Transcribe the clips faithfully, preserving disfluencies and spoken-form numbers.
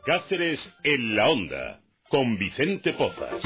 Cáceres en la Onda, con Vicente Pozas.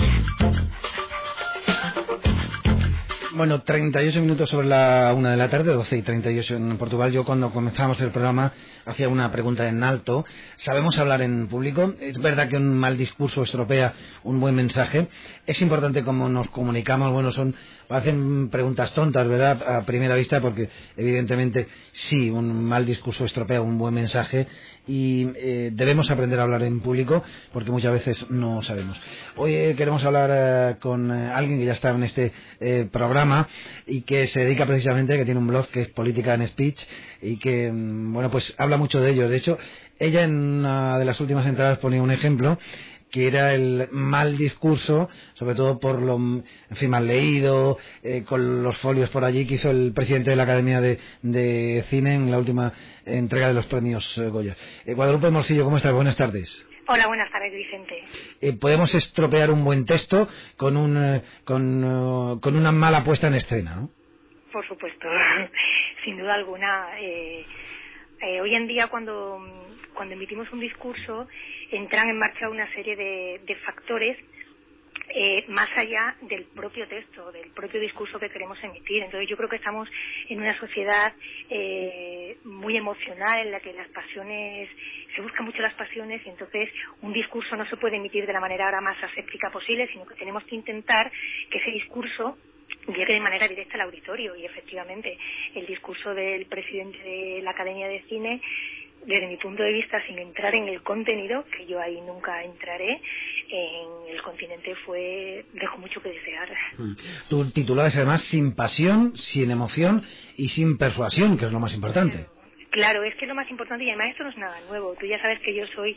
Bueno, treinta y ocho minutos sobre la una de la tarde, doce y treinta y ocho en Portugal. Yo, cuando comenzamos el programa, hacía una pregunta en alto. ¿Sabemos hablar en público? Es verdad que un mal discurso estropea un buen mensaje. Es importante cómo nos comunicamos. Bueno, son hacen preguntas tontas, ¿verdad?, a primera vista, porque evidentemente sí, un mal discurso estropea un buen mensaje y eh, debemos aprender a hablar en público, porque muchas veces no sabemos. Hoy eh, queremos hablar eh, con eh, alguien que ya está en este eh, programa y que se dedica precisamente, que tiene un blog que es Política en Speech y que, bueno, pues habla mucho de ello. De hecho, ella en una de las últimas entradas ponía un ejemplo que era el mal discurso, sobre todo por lo, en fin, mal leído, eh, con los folios por allí, que hizo el presidente de la Academia de, de Cine en la última entrega de los premios eh, Goya. Eh, Guadalupe Morcillo, ¿cómo estás? Buenas tardes. Hola, buenas tardes, Vicente. Eh, podemos estropear un buen texto con, un, eh, con, uh, con una mala puesta en escena, ¿no? Por supuesto, sin duda alguna. Eh, eh, hoy en día, cuando, cuando emitimos un discurso, entran en marcha una serie de, de factores eh, más allá del propio texto, del propio discurso que queremos emitir. Entonces yo creo que estamos en una sociedad eh, muy emocional, en la que las pasiones, se buscan mucho las pasiones, y entonces un discurso no se puede emitir de la manera ahora más aséptica posible, sino que tenemos que intentar que ese discurso llegue de manera directa al auditorio. Y efectivamente el discurso del presidente de la Academia de Cine, desde mi punto de vista, sin entrar en el contenido, que yo ahí nunca entraré, en el continente fue, dejó mucho que desear. Tu titular es además sin pasión, sin emoción y sin persuasión, que es lo más importante. Claro, es que es lo más importante, y además esto no es nada nuevo. Tú ya sabes que yo soy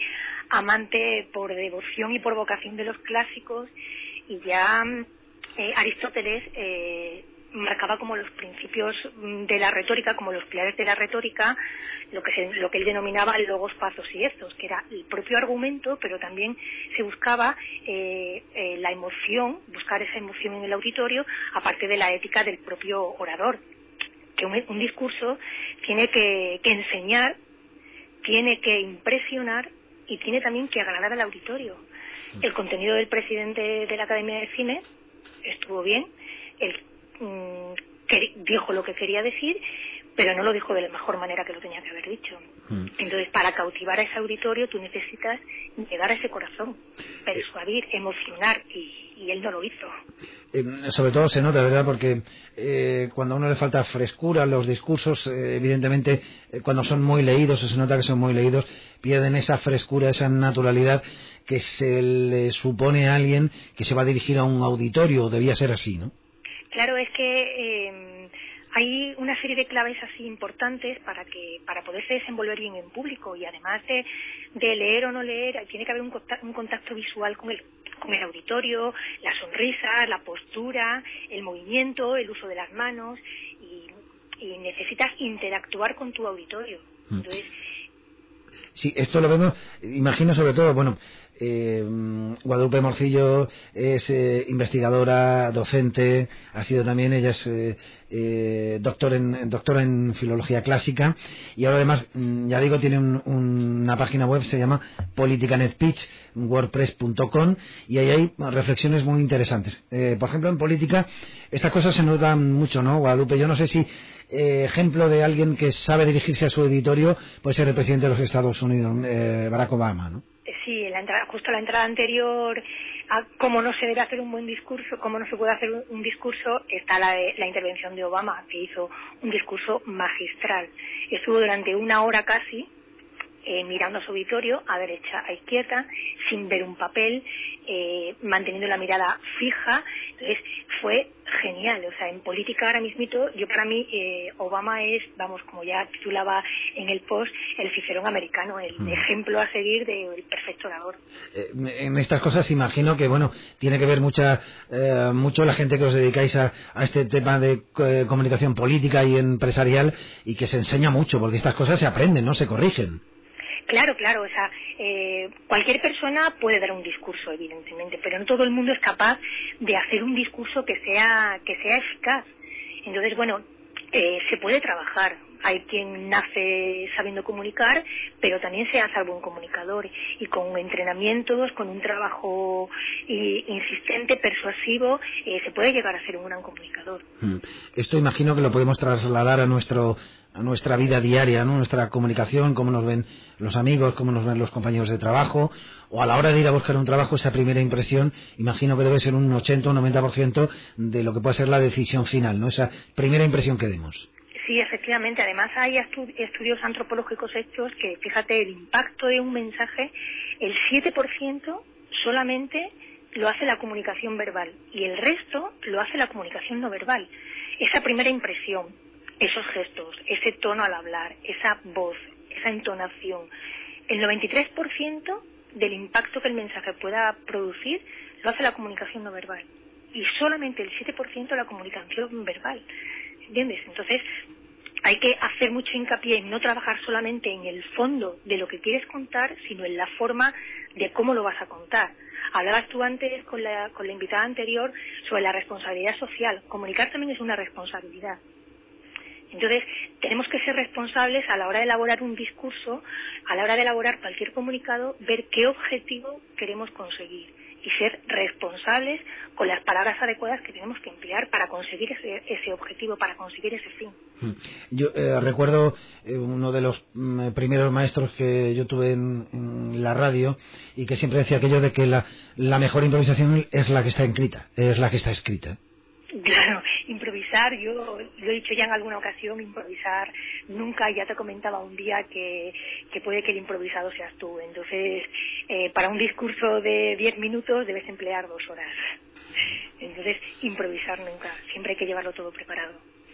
amante por devoción y por vocación de los clásicos, y ya eh, Aristóteles eh, marcaba como los principios de la retórica, como los pilares de la retórica, lo que se, lo que él denominaba logos, pasos y estos, que era el propio argumento, pero también se buscaba eh, eh, la emoción, buscar esa emoción en el auditorio, aparte de la ética del propio orador. Que un, un discurso tiene que, que enseñar, tiene que impresionar y tiene también que agradar al auditorio. El contenido del presidente de la Academia de Cine estuvo bien, él mmm, que, dijo lo que quería decir, pero no lo dijo de la mejor manera que lo tenía que haber dicho. Entonces, para cautivar a ese auditorio, tú necesitas llegar a ese corazón, persuadir, emocionar, y, y él no lo hizo. Eh, sobre todo se nota, ¿verdad? Porque eh, cuando a uno le falta frescura, los discursos, eh, evidentemente, eh, cuando son muy leídos, se nota que son muy leídos, pierden esa frescura, esa naturalidad que se le supone a alguien que se va a dirigir a un auditorio. Debía ser así, ¿no? Claro, es que eh, hay una serie de claves así importantes para que para poderse desenvolver bien en público, y además de, de leer o no leer, tiene que haber un contacto, un contacto visual con el con el auditorio, la sonrisa, la postura, el movimiento, el uso de las manos, y, y necesitas interactuar con tu auditorio. Entonces, sí, esto lo vemos, imagino, sobre todo, bueno, eh, Guadalupe Morcillo es eh, investigadora, docente, ha sido también, ella es eh, eh, doctor en, doctora en filología clásica, y ahora además, ya digo, tiene un, un, una página web, se llama Política en Speech, wordpress punto com, y ahí hay reflexiones muy interesantes. Eh, por ejemplo, en política estas cosas se notan mucho, ¿no, Guadalupe? Yo no sé si eh, ejemplo de alguien que sabe dirigirse a su auditorio puede ser el presidente de los Estados Unidos, eh, Barack Obama, ¿no? Sí, la entrada, justo la entrada anterior a cómo no se debe hacer un buen discurso, cómo no se puede hacer un discurso, está la, de, la intervención de Obama, que hizo un discurso magistral. Estuvo durante una hora casi eh, mirando a su auditorio, a derecha, a izquierda, sin ver un papel, eh, manteniendo la mirada fija. Entonces fue genial. O sea, en política ahora mismito, yo para mí eh, Obama es, vamos, como ya titulaba en el post, el Cicerón americano, el mm. ejemplo a seguir del perfecto orador. Eh, en estas cosas imagino que, bueno, tiene que ver mucha, eh, mucho la gente que os dedicáis a, a este tema de eh, comunicación política y empresarial, y que se enseña mucho, porque estas cosas se aprenden, ¿no? Se corrigen. Claro, claro, o sea, eh, cualquier persona puede dar un discurso, evidentemente, pero no todo el mundo es capaz de hacer un discurso que sea que sea eficaz. Entonces, bueno, eh, se puede trabajar. hay quien nace sabiendo comunicar, pero también se hace buen comunicador, y con entrenamientos, con un trabajo eh, insistente, persuasivo, eh, se puede llegar a ser un gran comunicador. Esto imagino que lo podemos trasladar a nuestro a nuestra vida diaria, ¿no? Nuestra comunicación, cómo nos ven los amigos, cómo nos ven los compañeros de trabajo, o a la hora de ir a buscar un trabajo, esa primera impresión, imagino que debe ser un ochenta o un noventa por ciento de lo que puede ser la decisión final, ¿no? Esa primera impresión que demos. Sí, efectivamente. Además hay estu- estudios antropológicos hechos que, fíjate, el impacto de un mensaje, el siete por ciento solamente lo hace la comunicación verbal y el resto lo hace la comunicación no verbal. Esa primera impresión, esos gestos, ese tono al hablar, esa voz, esa entonación, el noventa y tres por ciento del impacto que el mensaje pueda producir lo hace la comunicación no verbal y solamente el siete por ciento la comunicación verbal. ¿Entiendes? Entonces, hay que hacer mucho hincapié en no trabajar solamente en el fondo de lo que quieres contar, sino en la forma de cómo lo vas a contar. Hablabas tú antes con la, con la invitada anterior sobre la responsabilidad social. Comunicar también es una responsabilidad. Entonces, tenemos que ser responsables a la hora de elaborar un discurso, a la hora de elaborar cualquier comunicado, ver qué objetivo queremos conseguir y ser responsables con las palabras adecuadas que tenemos que emplear para conseguir ese, ese objetivo, para conseguir ese fin. Yo eh, recuerdo eh, uno de los mm, primeros maestros que yo tuve en, en la radio y que siempre decía aquello de que la, la mejor improvisación es la que está escrita, es la que está escrita. Claro, improvisar, yo lo he dicho ya en alguna ocasión, improvisar nunca, ya te comentaba un día que, que puede que el improvisado seas tú. Entonces, eh, para un discurso de diez minutos debes emplear dos horas. Entonces, improvisar nunca, siempre hay que llevarlo todo preparado.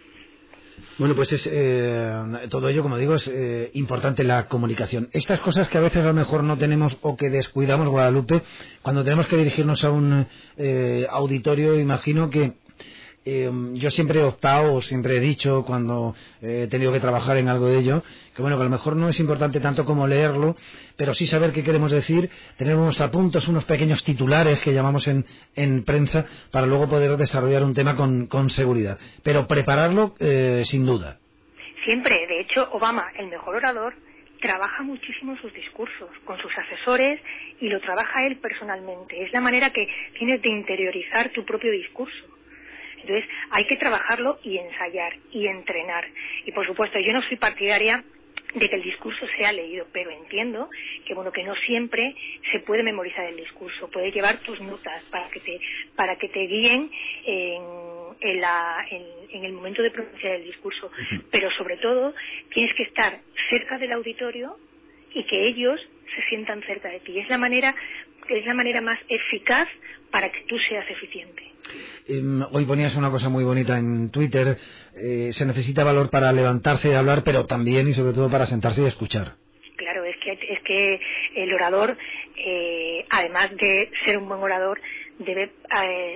Bueno, pues es, eh, todo ello, como digo, es eh, importante la comunicación. Estas cosas que a veces a lo mejor no tenemos o que descuidamos, Guadalupe, cuando tenemos que dirigirnos a un eh, auditorio, imagino que Eh, yo siempre he optado, o siempre he dicho cuando eh, he tenido que trabajar en algo de ello, que bueno, que a lo mejor no es importante tanto como leerlo, pero sí saber qué queremos decir, tener unos apuntes, unos pequeños titulares que llamamos en, en prensa, para luego poder desarrollar un tema con, con seguridad. Pero prepararlo, eh, sin duda. Siempre, de hecho, Obama, el mejor orador, trabaja muchísimo sus discursos con sus asesores y lo trabaja él personalmente. Es la manera que tienes de interiorizar tu propio discurso. Entonces, hay que trabajarlo y ensayar y entrenar. Y, por supuesto, yo no soy partidaria de que el discurso sea leído, pero entiendo que, bueno, que no siempre se puede memorizar el discurso. Puedes llevar tus notas para que te, para que te guíen en, en, la, en, en el momento de pronunciar el discurso. Pero, sobre todo, tienes que estar cerca del auditorio y que ellos se sientan cerca de ti. Es la manera, es la manera más eficaz para que tú seas eficiente. Eh, hoy ponías una cosa muy bonita en Twitter, eh, se necesita valor para levantarse y hablar, pero también y sobre todo para sentarse y escuchar. Claro, es que es que el orador, eh, además de ser un buen orador, debe eh,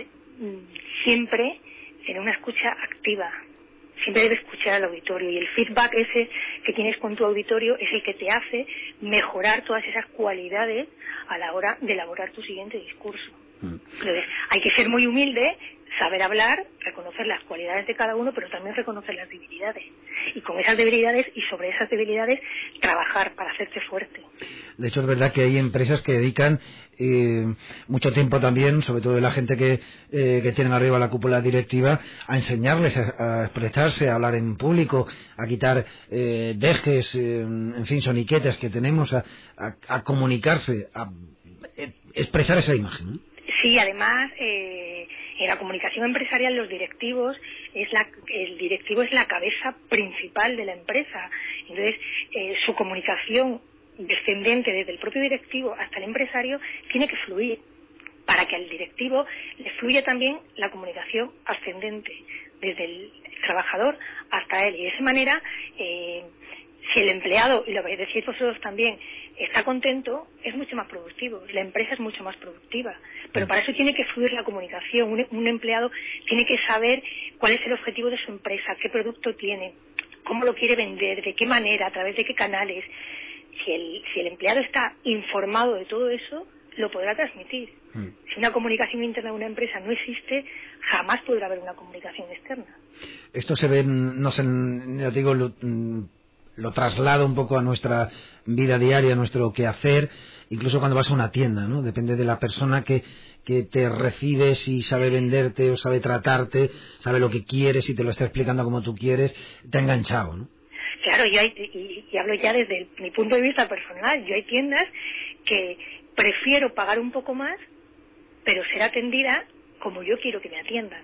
siempre tener una escucha activa. Siempre debe escuchar al auditorio y el feedback ese que tienes con tu auditorio es el que te hace mejorar todas esas cualidades a la hora de elaborar tu siguiente discurso. Entonces, hay que ser muy humilde, saber hablar, reconocer las cualidades de cada uno, pero también reconocer las debilidades. Y con esas debilidades y sobre esas debilidades trabajar para hacerte fuerte. De hecho, es verdad que hay empresas que dedican eh, mucho tiempo también, sobre todo de la gente que, eh, que tienen arriba la cúpula directiva, a enseñarles a, a expresarse, a hablar en público, a quitar eh, dejes, eh, en fin, soniquetes que tenemos, a, a, a comunicarse, a, a expresar esa imagen, ¿no? Sí, además, eh, en la comunicación empresarial los directivos, es la, el directivo es la cabeza principal de la empresa. Entonces, eh, su comunicación descendente desde el propio directivo hasta el empresario tiene que fluir para que al directivo le fluya también la comunicación ascendente desde el trabajador hasta él. Y de esa manera, eh, si el empleado, y lo decís vosotros también, está contento, es mucho más productivo, la empresa es mucho más productiva. Pero para eso tiene que fluir la comunicación. Un, un empleado tiene que saber cuál es el objetivo de su empresa, qué producto tiene, cómo lo quiere vender, de qué manera, a través de qué canales. Si el, si el empleado está informado de todo eso, lo podrá transmitir. Mm. Si una comunicación interna de una empresa no existe, jamás jamás podrá haber una comunicación externa. Esto se ve, no sé, ya digo, lo, lo traslado un poco a nuestra vida diaria, a nuestro quehacer, incluso cuando vas a una tienda, ¿no? Depende de la persona que, que te recibe, si sabe venderte o sabe tratarte, sabe lo que quieres y te lo está explicando como tú quieres, te ha enganchado, ¿no? Claro, yo hay, y, y hablo ya desde el, mi punto de vista personal, yo hay tiendas que prefiero pagar un poco más, pero ser atendida como yo quiero que me atiendan.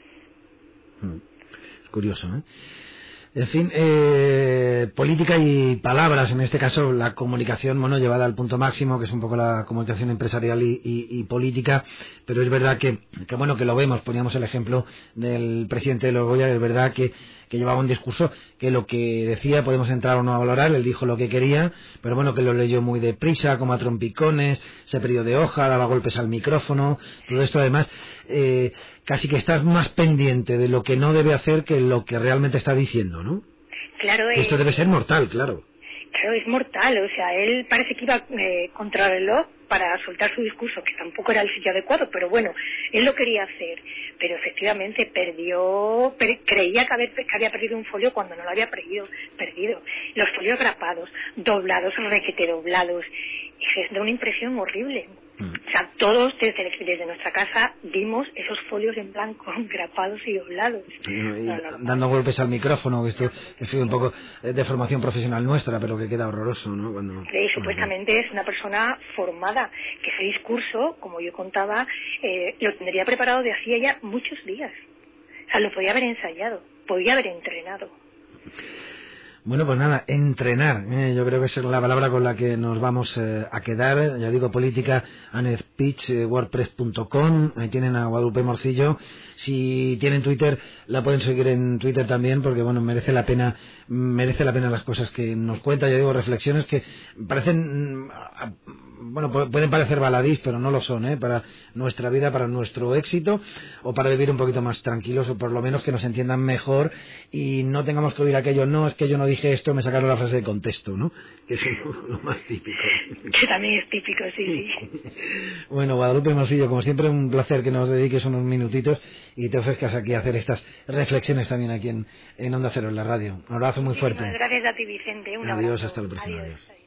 Es curioso, ¿eh? En fin, eh, política y palabras, en este caso la comunicación, bueno, llevada al punto máximo, que es un poco la comunicación empresarial y, y, y política, pero es verdad que, que, bueno, que lo vemos, poníamos el ejemplo del presidente de los Goya, es verdad que, que llevaba un discurso que lo que decía, podemos entrar o no a valorar, él dijo lo que quería, pero bueno, que lo leyó muy deprisa, como a trompicones, se perdió de hoja, daba golpes al micrófono, todo esto además, eh, casi que estás más pendiente de lo que no debe hacer que lo que realmente está diciendo, ¿no? Claro, esto eh, debe ser mortal, claro. Claro, es mortal, o sea, él parece que iba eh, contra el reloj para soltar su discurso, que tampoco era el sitio adecuado, pero bueno, él lo quería hacer, pero efectivamente perdió, per, creía que, haber, que había perdido un folio cuando no lo había perdido, perdido. Los folios grapados, doblados, requete doblados, es de una impresión horrible. Mm. O sea, todos desde, desde nuestra casa vimos esos folios en blanco, grapados y doblados. Y, y no, no, dando golpes al micrófono, que esto es un poco de formación profesional nuestra, pero que queda horroroso, ¿no? Cuando, sí, supuestamente bueno. Es una persona formada, que ese discurso, como yo contaba, eh, lo tendría preparado de hacía ya muchos días. O sea, lo podía haber ensayado, podía haber entrenado. Bueno, pues nada, entrenar, eh, yo creo que es la palabra con la que nos vamos eh, a quedar. Ya digo, política and speech, eh, wordpress punto com, ahí tienen a Guadalupe Morcillo. Si tienen Twitter, la pueden seguir en Twitter también, porque bueno, merece la pena, merece la pena las cosas que nos cuenta. Ya digo, reflexiones que parecen, bueno, pueden parecer baladís, pero no lo son, ¿eh? Para nuestra vida, para nuestro éxito, o para vivir un poquito más tranquilos, o por lo menos que nos entiendan mejor y no tengamos que oír aquello, no, es que yo no dije esto, me sacaron la frase de contexto, ¿no? Que es lo más típico. Que también es típico, sí, sí. Bueno, Guadalupe Morcillo, como siempre, un placer que nos dediques unos minutitos y te ofrezcas aquí a hacer estas reflexiones también aquí en, en Onda Cero, en la radio. Un abrazo muy fuerte. Gracias a ti, Vicente. Un Adiós, abrazo. hasta la próxima. Adiós. Adiós. Adiós.